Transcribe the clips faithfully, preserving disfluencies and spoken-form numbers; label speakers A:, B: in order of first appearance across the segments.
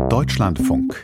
A: Deutschlandfunk.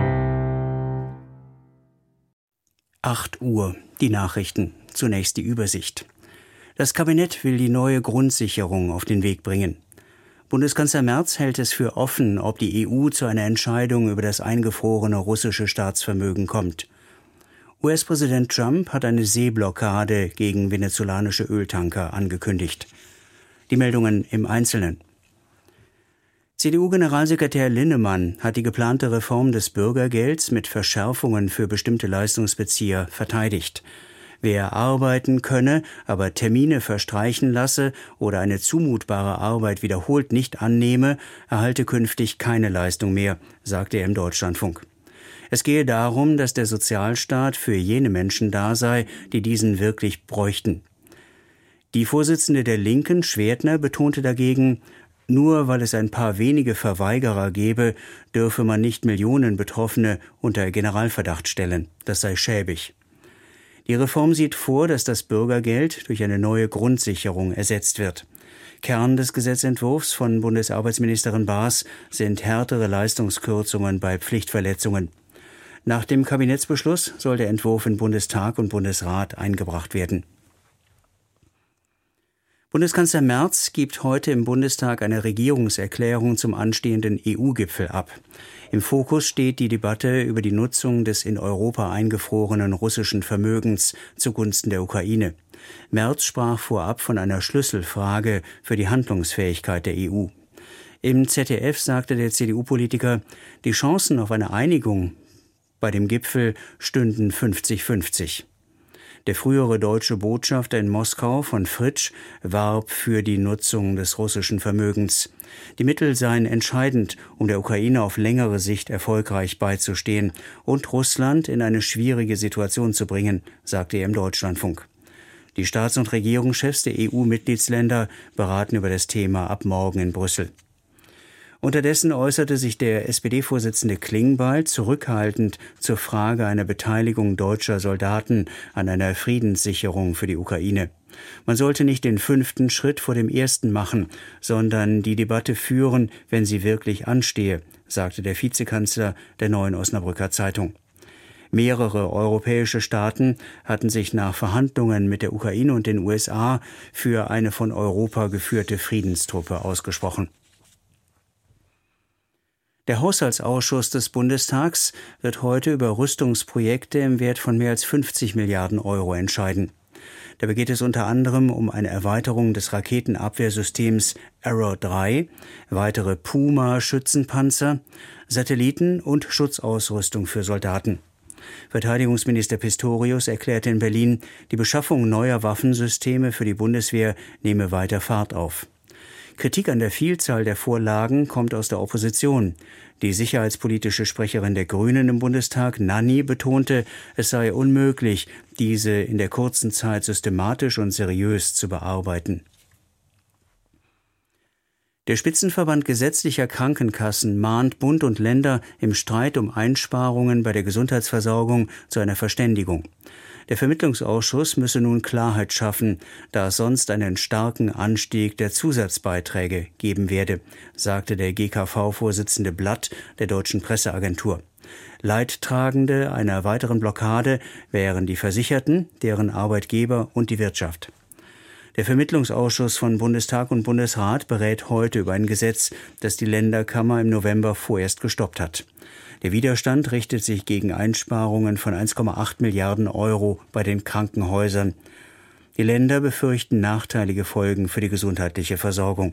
B: acht Uhr, die Nachrichten. Zunächst die Übersicht. Das Kabinett will die neue Grundsicherung auf den Weg bringen. Bundeskanzler Merz hält es für offen, ob die E U zu einer Entscheidung über das eingefrorene russische Staatsvermögen kommt. U S-Präsident Trump hat eine Seeblockade gegen venezolanische Öltanker angekündigt. Die Meldungen im Einzelnen. C D U-Generalsekretär Linnemann hat die geplante Reform des Bürgergelds mit Verschärfungen für bestimmte Leistungsbezieher verteidigt. Wer arbeiten könne, aber Termine verstreichen lasse oder eine zumutbare Arbeit wiederholt nicht annehme, erhalte künftig keine Leistung mehr, sagte er im Deutschlandfunk. Es gehe darum, dass der Sozialstaat für jene Menschen da sei, die diesen wirklich bräuchten. Die Vorsitzende der Linken, Schwertner, betonte dagegen, nur weil es ein paar wenige Verweigerer gebe, dürfe man nicht Millionen Betroffene unter Generalverdacht stellen. Das sei schäbig. Die Reform sieht vor, dass das Bürgergeld durch eine neue Grundsicherung ersetzt wird. Kern des Gesetzentwurfs von Bundesarbeitsministerin Baas sind härtere Leistungskürzungen bei Pflichtverletzungen. Nach dem Kabinettsbeschluss soll der Entwurf in Bundestag und Bundesrat eingebracht werden. Bundeskanzler Merz gibt heute im Bundestag eine Regierungserklärung zum anstehenden E U-Gipfel ab. Im Fokus steht die Debatte über die Nutzung des in Europa eingefrorenen russischen Vermögens zugunsten der Ukraine. Merz sprach vorab von einer Schlüsselfrage für die Handlungsfähigkeit der E U. Im Z D F sagte der C D U-Politiker, die Chancen auf eine Einigung bei dem Gipfel stünden fünfzig fünfzig. Der frühere deutsche Botschafter in Moskau von Fritsch warb für die Nutzung des russischen Vermögens. Die Mittel seien entscheidend, um der Ukraine auf längere Sicht erfolgreich beizustehen und Russland in eine schwierige Situation zu bringen, sagte er im Deutschlandfunk. Die Staats- und Regierungschefs der E U-Mitgliedsländer beraten über das Thema ab morgen in Brüssel. Unterdessen äußerte sich der S P D-Vorsitzende Klingbeil zurückhaltend zur Frage einer Beteiligung deutscher Soldaten an einer Friedenssicherung für die Ukraine. Man sollte nicht den fünften Schritt vor dem ersten machen, sondern die Debatte führen, wenn sie wirklich anstehe, sagte der Vizekanzler der Neuen Osnabrücker Zeitung. Mehrere europäische Staaten hatten sich nach Verhandlungen mit der Ukraine und den U S A für eine von Europa geführte Friedenstruppe ausgesprochen. Der Haushaltsausschuss des Bundestags wird heute über Rüstungsprojekte im Wert von mehr als fünfzig Milliarden Euro entscheiden. Dabei geht es unter anderem um eine Erweiterung des Raketenabwehrsystems Arrow drei, weitere Puma-Schützenpanzer, Satelliten und Schutzausrüstung für Soldaten. Verteidigungsminister Pistorius erklärte in Berlin, die Beschaffung neuer Waffensysteme für die Bundeswehr nehme weiter Fahrt auf. Kritik an der Vielzahl der Vorlagen kommt aus der Opposition. Die sicherheitspolitische Sprecherin der Grünen im Bundestag, Nanni, betonte, es sei unmöglich, diese in der kurzen Zeit systematisch und seriös zu bearbeiten. Der Spitzenverband gesetzlicher Krankenkassen mahnt Bund und Länder im Streit um Einsparungen bei der Gesundheitsversorgung zu einer Verständigung. Der Vermittlungsausschuss müsse nun Klarheit schaffen, da es sonst einen starken Anstieg der Zusatzbeiträge geben werde, sagte der G K V-Vorsitzende Blatt der Deutschen Presseagentur. Leidtragende einer weiteren Blockade wären die Versicherten, deren Arbeitgeber und die Wirtschaft. Der Vermittlungsausschuss von Bundestag und Bundesrat berät heute über ein Gesetz, das die Länderkammer im November vorerst gestoppt hat. Der Widerstand richtet sich gegen Einsparungen von eins Komma acht Milliarden Euro bei den Krankenhäusern. Die Länder befürchten nachteilige Folgen für die gesundheitliche Versorgung.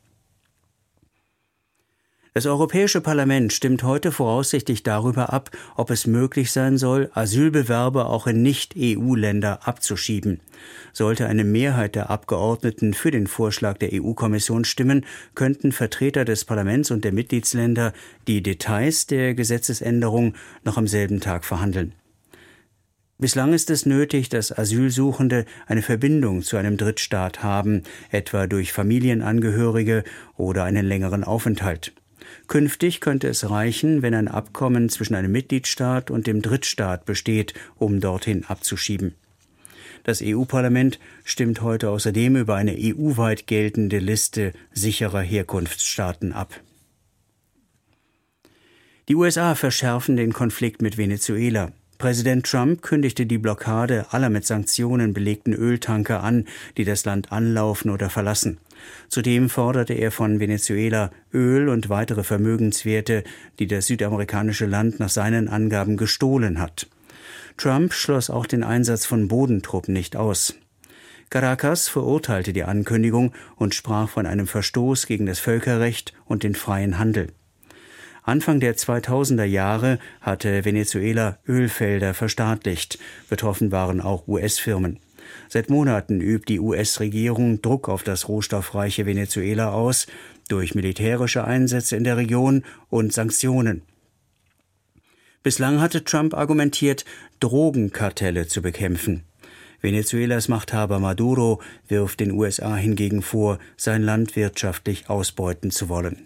B: Das Europäische Parlament stimmt heute voraussichtlich darüber ab, ob es möglich sein soll, Asylbewerber auch in Nicht-E U-Länder abzuschieben. Sollte eine Mehrheit der Abgeordneten für den Vorschlag der E U-Kommission stimmen, könnten Vertreter des Parlaments und der Mitgliedsländer die Details der Gesetzesänderung noch am selben Tag verhandeln. Bislang ist es nötig, dass Asylsuchende eine Verbindung zu einem Drittstaat haben, etwa durch Familienangehörige oder einen längeren Aufenthalt. Künftig könnte es reichen, wenn ein Abkommen zwischen einem Mitgliedstaat und dem Drittstaat besteht, um dorthin abzuschieben. Das E U-Parlament stimmt heute außerdem über eine E U-weit geltende Liste sicherer Herkunftsstaaten ab. Die U S A verschärfen den Konflikt mit Venezuela. Präsident Trump kündigte die Blockade aller mit Sanktionen belegten Öltanker an, die das Land anlaufen oder verlassen. Zudem forderte er von Venezuela Öl und weitere Vermögenswerte, die das südamerikanische Land nach seinen Angaben gestohlen hat. Trump schloss auch den Einsatz von Bodentruppen nicht aus. Caracas verurteilte die Ankündigung und sprach von einem Verstoß gegen das Völkerrecht und den freien Handel. Anfang der zweitausender Jahre hatte Venezuela Ölfelder verstaatlicht. Betroffen waren auch U S-Firmen. Seit Monaten übt die U S-Regierung Druck auf das rohstoffreiche Venezuela aus, durch militärische Einsätze in der Region und Sanktionen. Bislang hatte Trump argumentiert, Drogenkartelle zu bekämpfen. Venezuelas Machthaber Maduro wirft den U S A hingegen vor, sein Land wirtschaftlich ausbeuten zu wollen.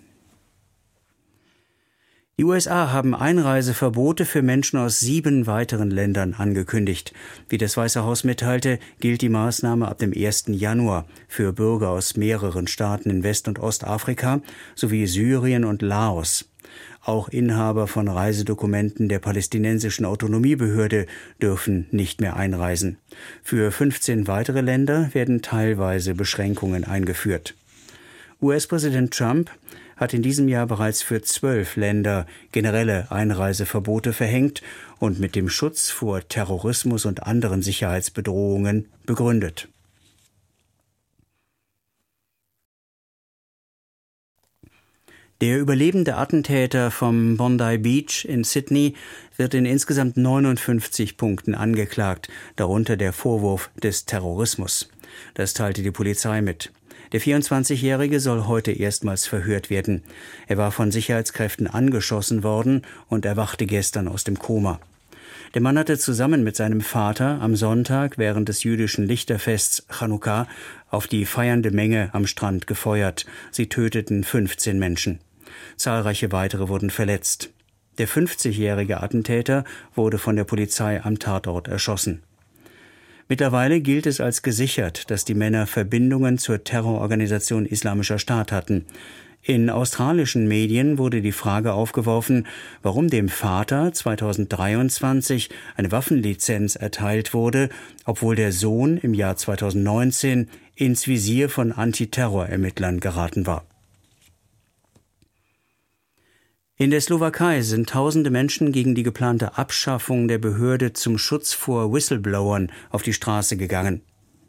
B: Die U S A haben Einreiseverbote für Menschen aus sieben weiteren Ländern angekündigt. Wie das Weiße Haus mitteilte, gilt die Maßnahme ab dem ersten Januar für Bürger aus mehreren Staaten in West- und Ostafrika sowie Syrien und Laos. Auch Inhaber von Reisedokumenten der palästinensischen Autonomiebehörde dürfen nicht mehr einreisen. Für fünfzehn weitere Länder werden teilweise Beschränkungen eingeführt. U S-Präsident Trump hat in diesem Jahr bereits für zwölf Länder generelle Einreiseverbote verhängt und mit dem Schutz vor Terrorismus und anderen Sicherheitsbedrohungen begründet. Der überlebende Attentäter vom Bondi Beach in Sydney wird in insgesamt neunundfünfzig Punkten angeklagt, darunter der Vorwurf des Terrorismus. Das teilte die Polizei mit. Der vierundzwanzigjährige soll heute erstmals verhört werden. Er war von Sicherheitskräften angeschossen worden und erwachte gestern aus dem Koma. Der Mann hatte zusammen mit seinem Vater am Sonntag während des jüdischen Lichterfests Chanukka auf die feiernde Menge am Strand gefeuert. Sie töteten fünfzehn Menschen. Zahlreiche weitere wurden verletzt. Der fünfzigjährige Attentäter wurde von der Polizei am Tatort erschossen. Mittlerweile gilt es als gesichert, dass die Männer Verbindungen zur Terrororganisation Islamischer Staat hatten. In australischen Medien wurde die Frage aufgeworfen, warum dem Vater zweitausenddreiundzwanzig eine Waffenlizenz erteilt wurde, obwohl der Sohn im Jahr zweitausendneunzehn ins Visier von Antiterrorermittlern geraten war. In der Slowakei sind tausende Menschen gegen die geplante Abschaffung der Behörde zum Schutz vor Whistleblowern auf die Straße gegangen.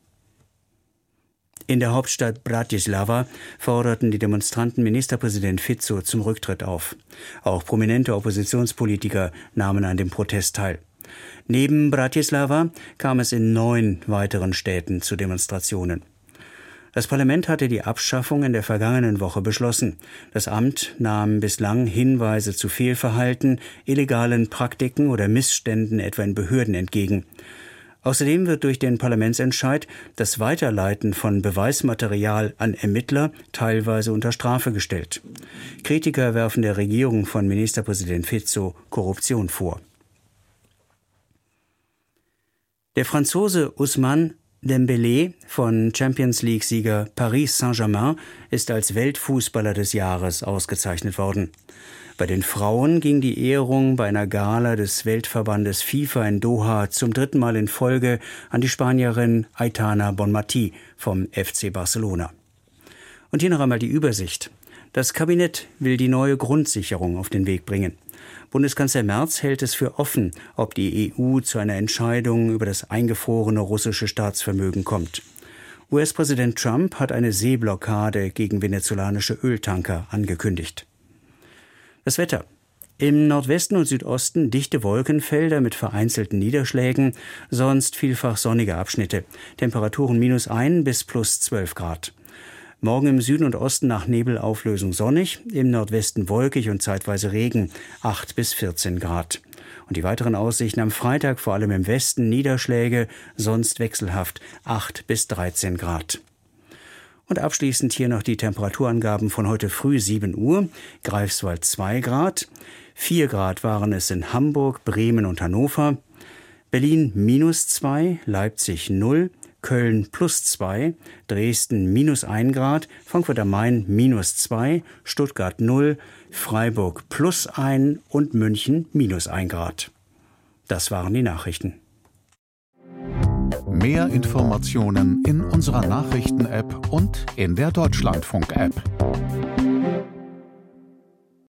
B: In der Hauptstadt Bratislava forderten die Demonstranten Ministerpräsident Fico zum Rücktritt auf. Auch prominente Oppositionspolitiker nahmen an dem Protest teil. Neben Bratislava kam es in neun weiteren Städten zu Demonstrationen. Das Parlament hatte die Abschaffung in der vergangenen Woche beschlossen. Das Amt nahm bislang Hinweise zu Fehlverhalten, illegalen Praktiken oder Missständen etwa in Behörden entgegen. Außerdem wird durch den Parlamentsentscheid das Weiterleiten von Beweismaterial an Ermittler teilweise unter Strafe gestellt. Kritiker werfen der Regierung von Ministerpräsident Fico Korruption vor. Der Franzose Ousmane Dembélé von Champions-League-Sieger Paris Saint-Germain ist als Weltfußballer des Jahres ausgezeichnet worden. Bei den Frauen ging die Ehrung bei einer Gala des Weltverbandes FIFA in Doha zum dritten Mal in Folge an die Spanierin Aitana Bonmatí vom F C Barcelona. Und hier noch einmal die Übersicht. Das Kabinett will die neue Grundsicherung auf den Weg bringen. Bundeskanzler Merz hält es für offen, ob die E U zu einer Entscheidung über das eingefrorene russische Staatsvermögen kommt. U S-Präsident Trump hat eine Seeblockade gegen venezolanische Öltanker angekündigt. Das Wetter. Im Nordwesten und Südosten dichte Wolkenfelder mit vereinzelten Niederschlägen, sonst vielfach sonnige Abschnitte. Temperaturen minus ein bis plus zwölf Grad. Morgen im Süden und Osten nach Nebelauflösung sonnig, im Nordwesten wolkig und zeitweise Regen, acht bis vierzehn Grad. Und die weiteren Aussichten am Freitag vor allem im Westen Niederschläge, sonst wechselhaft, acht bis dreizehn Grad. Und abschließend hier noch die Temperaturangaben von heute früh sieben Uhr. Greifswald zwei Grad, vier Grad waren es in Hamburg, Bremen und Hannover, Berlin minus zwei, Leipzig null, Köln plus zwei, Dresden minus ein Grad, Frankfurt am Main minus zwei, Stuttgart null, Freiburg plus ein und München minus ein Grad. Das waren die Nachrichten.
A: Mehr Informationen in unserer Nachrichten-App und in der Deutschlandfunk-App.